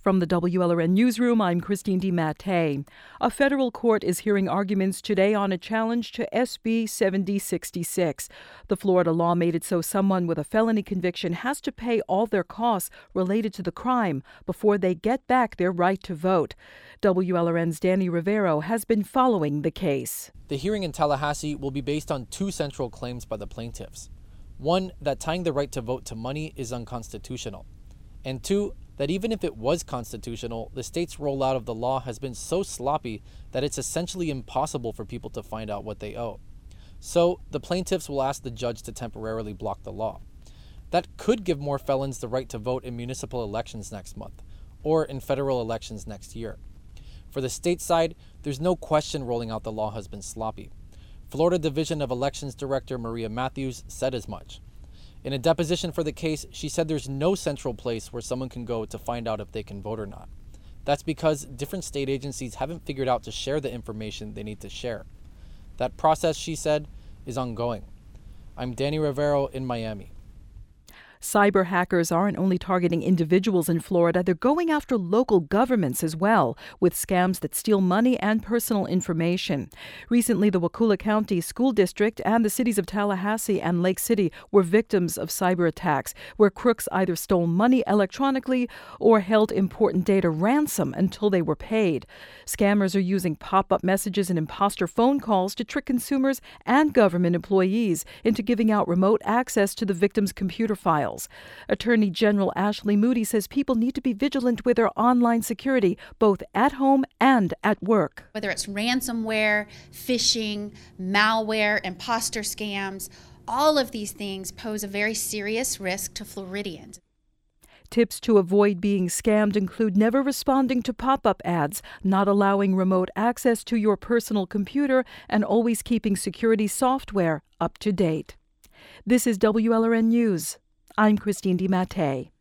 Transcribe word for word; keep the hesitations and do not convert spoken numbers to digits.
From the W L R N Newsroom, I'm Christine DiMattei. A federal court is hearing arguments today on a challenge to S B seventy sixty-six. The Florida law made it so someone with a felony conviction has to pay all their costs related to the crime before they get back their right to vote. W L R N's Danny Rivero has been following the case. The hearing in Tallahassee will be based on two central claims by the plaintiffs. One, that tying the right to vote to money is unconstitutional. And two, that even if it was constitutional, the state's rollout of the law has been so sloppy that it's essentially impossible for people to find out what they owe. So, the plaintiffs will ask the judge to temporarily block the law. That could give more felons the right to vote in municipal elections next month, or in federal elections next year. For the state side, there's no question rolling out the law has been sloppy. Florida Division of Elections Director Maria Matthews said as much. In a deposition for the case, she said there's no central place where someone can go to find out if they can vote or not. That's because different state agencies haven't figured out to share the information they need to share. That process, she said, is ongoing. I'm Danny Rivero in Miami. Cyber hackers aren't only targeting individuals in Florida, they're going after local governments as well, with scams that steal money and personal information. Recently, the Wakulla County School District and the cities of Tallahassee and Lake City were victims of cyber attacks, where crooks either stole money electronically or held important data ransom until they were paid. Scammers are using pop-up messages and imposter phone calls to trick consumers and government employees into giving out remote access to the victims' computer files. Attorney General Ashley Moody says people need to be vigilant with their online security, both at home and at work. Whether it's ransomware, phishing, malware, imposter scams, all of these things pose a very serious risk to Floridians. Tips to avoid being scammed include never responding to pop-up ads, not allowing remote access to your personal computer, and always keeping security software up to date. This is W L R N News. I'm Christine DiMattei.